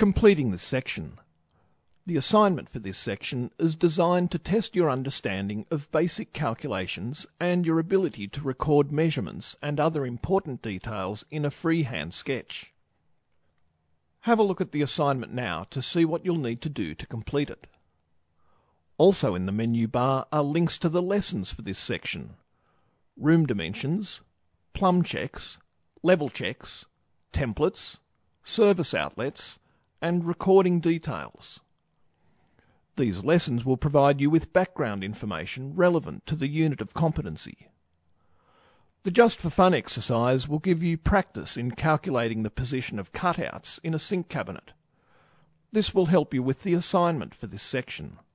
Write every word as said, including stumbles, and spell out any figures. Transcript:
Completing this section. The assignment for this section is designed to test your understanding of basic calculations and your ability to record measurements and other important details in a freehand sketch. Have a look at the assignment now to see what you'll need to do to complete it. Also in the menu bar are links to the lessons for this section: room dimensions, plumb checks, level checks, templates, service outlets, and recording details. These lessons will provide you with background information relevant to the unit of competency. The Just for Fun exercise will give you practice in calculating the position of cutouts in a sink cabinet. This will help you with the assignment for this section.